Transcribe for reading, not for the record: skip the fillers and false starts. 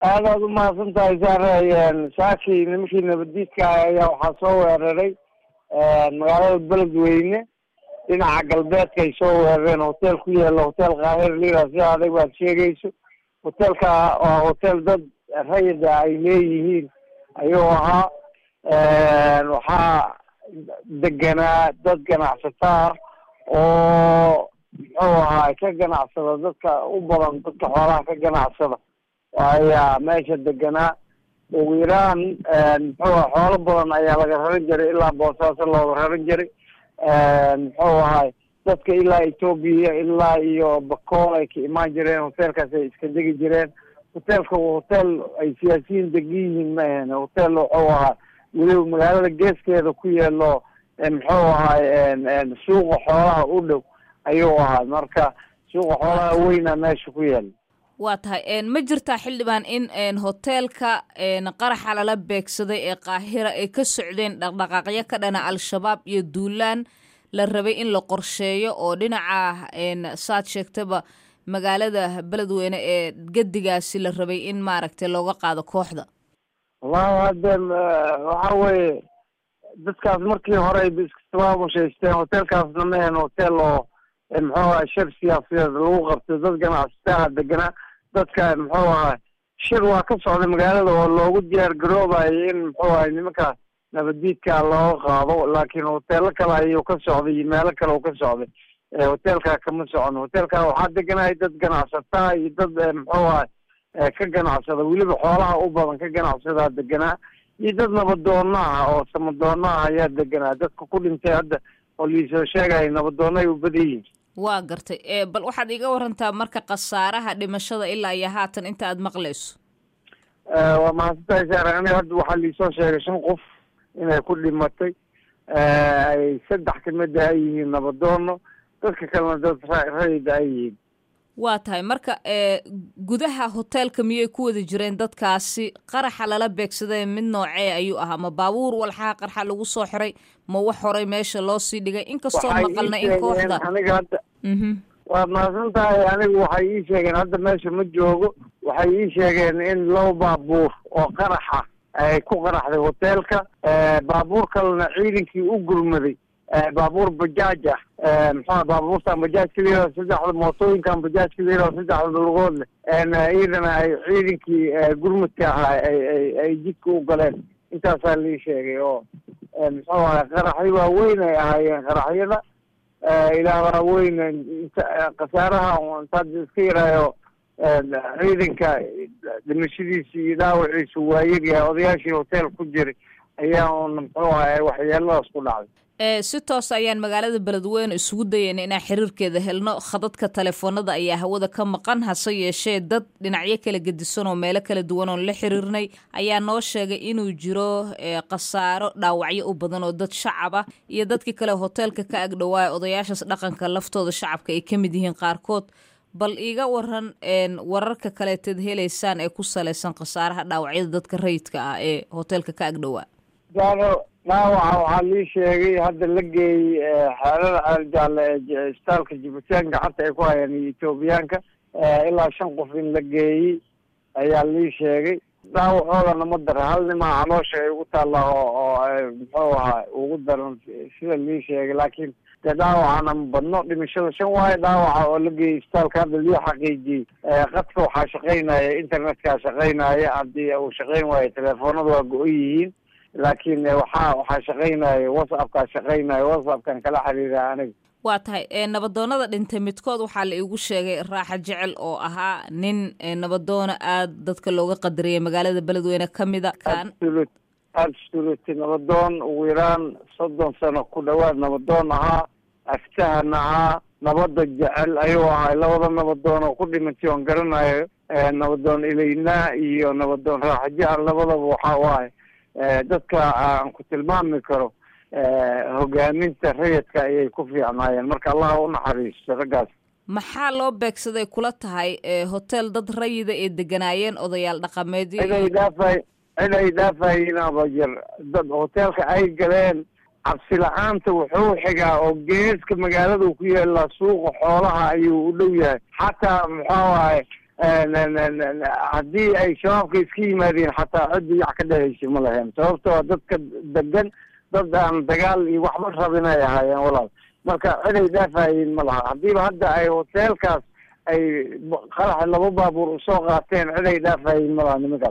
aadaad umahadsantahay saare saakii nimankii nabadiidka ayaa waxaa soo weeraray magaalada beledweyne dhinaca galbeedka ay soo weerareen hotel ku yaala hotel qaahir lira si adag baad sheegayso hotelka waa hotel dad rayida ay leeyihiin ayuu ahaa waxaa deganaa dad ganacsataa oo muxuu ahaa ka ganacsada dadka u badan dadka xoolaha ka ganacsada ayaa meesha deganaa ugu yaraan muxuu xoolo badan ayaa laga raran jiray ilaa boosaaso looga raran jiray muxuu ahay dadka ilaa Ethiopia ilaa iyo Bakool ay ka imaan jireen hotelkaas ay iska degi jireen hotelka waa hotel ay siyaasiyiin degiyihiin ma ahan hotel wuxuu ahaa weliba magaalada geeskeeda ku yaalo muxuu ahay suuqa xoolaha u dhow ayuu ahaa marka suuqa xoolaha weyna meesha ku yaalo waa tahay ma jirtaa xildhibaan in hotelka qaraxa lala beegsaday ee qaahira ay ka socdeen dhaqdhaqaaqyo ka dhana al-shabaab iyo duulaan la rabay in la qorsheeyo oo dhinaca saad sheegtaba magaalada beledweyne ee gedigaasi la rabay in maaragtay looga qaado kooxda wallahi hadda waxa weeye dadkaas markii hore ay iskasabaamushaysteen hotelkaasna ma ahan hotel oo muxuu ahaa shir siyaasadeed lagu qabtay dad ganacsataa deganaa dadka muxuu ahaa shir waa ka socday magaalada oo loogu diyaar garoobayo in muxuu ahay nimanka nabadiidka looga qaado laakiin hoteelo kale ayuu ka socday iyo meelo kale uu ka socday hotelka kama socon hotelka waxaa deganaya dad ganacsataa iyo dad muxuu ahay ka ganacsada weliba xoolaha u badan ka ganacsadaa deganaa iyo dad nabadoonna ah oo samadoonna ah ayaa deganaa dadka ku dhintay hadda oo liisoo sheegaya nabadoonna ay u badan yihiin waa gartay bal waxaad iga warantaa marka khasaaraha dhimashada ilaa iyo haatan inta aad maqlayso waa mahadsantahay saare aniga hadda waxaa liisoo sheegay 5 qof inay ku dhimatay ay 3 kamid ay yihiin nabadoono dadka kalena dad rayida ay yihiin waa tahay marka gudaha hotelka miyay ku wada jireen dadkaasi qaraxa lala beegsaday mid noocee ayuu ahaa ma baabuur walxaha qarxa lagu soo xiray ma wax horay meesha loo sii dhigay inkastoo maqalna in kooxda aniga hadda waa mahadsantahay anigu waxay ii sheegeen hadda meesha ma joogo waxay ii sheegeen in 2 baabuur oo qaraxa ay ku qaraxday hotelka baabuur kalena ciidankii u gurmaday baabuur bajaaj ah muxuu baabuurta bajaajka leeyahay 3 mootooyinkan bajaajka leeyahay 3 lugood leh iyadana ay ciidankii gurmadka ahaa ay jidka u galeen intaasaa la sheegay oo muxuu ahaa qaraxyo waaweyn ay ahaayeen qaraxyada ilaa waaweyn khasaaraha intaad iska yaraayo ciidanka dhimashadiisa iyo dhaawaciisa waa yaryahay odayaashii hotel ku jiray ayaa muxuu ahaa waxyeeladaas ku dhacday si toos ayaan magaalada beledweyne isugu dayayna inaan xiriirkeeda helno khadadka telefoonada ayaa hawada ka maqan hase yeeshee dad dhinacyo kala gedisan oo meelo kala duwan oon la xiriirnay ayaa noo sheegay inuu jiro khasaaro dhaawacyo u badan oo dad shacab ah iyo dadkii kale hotelka ka agdhawaa odayaashaas dhaqanka laftooda shacabka ay ka mid yihiin qaarkood bal iiga waran wararka kaleeteed helaysaan ee ku salaysan khasaaraha dhaawacyada dadka rayidka ah ee hotelka ka agdhawaa dhaawaca waxaa lii sheegay hadda la geeyey xaalada caaljaalle ee isbitaalka Djibouti gacanta ay ku hayaan Ethiopiaanka ilaa 5 qof in la geeyey ayaa lii sheegay dhaawacoodana ma dara hal nima caloosha ay ugu taallaa oo muxuu ahaa ugu daran sida lii sheegay laakiin dhaawacana ma badno dhimashada 5 waaye dhaawaca oo la geeyey isbitaalka hadda lii xaqiijiyey qadka waxaa shaqaynaya internetka shaqaynaya haddii uu shaqayn waayo telefoonada waa go-an yihiin laakiin waxaa shaqaynaya whatsappkan kala xiriira aniga waa tahay nabadoonada dhintay midkood waxaa la iigu sheegay raaxa jecel oo ahaa nin nabadoono aad dadka looga qadariyay magaalada beledweyne kamida absolute nabadoon ugu yaraan 30 sano ku dhawaad nabadoon ahaa aftahan ahaa nabada jecel ayuu ahaa 2 nabadoon oo ku dhimatay oon garanayo nabadoon ilayna iyo nabadoon raaxa jecel labadaba waxaa waaye dadka aan ku tilmaami karo hogaaminta rayidka ayay ku fiicnaayeen marka allah u naxariisto raggaas maxaa loo beegsaday kula tahay hotel dad rayida ee deganaayeen odayaal dhaqameedyo cid ay dhaafayeen abajir dad hotelka ay galeen cabsi la-aanta wuxuu xigaa oo geeska magaalada ku yaala suuqa xoolaha ayuu u dhow yahay xataa muxuu ahay haddii ay shabaabka iska yimaadeen xataa ciddi yac ka dhehaysa ma lahayn, sababtoo dadka degan dad aan dagaal iyo waxba rabin ay ahaayeen walaal. marka ciday dhaafayeen ma laha. haddiiba hadda ay hoteelkaas ay qaraxa 2 baabuur usoo qaateen ciday dhaafayeen ma laha nimankaas.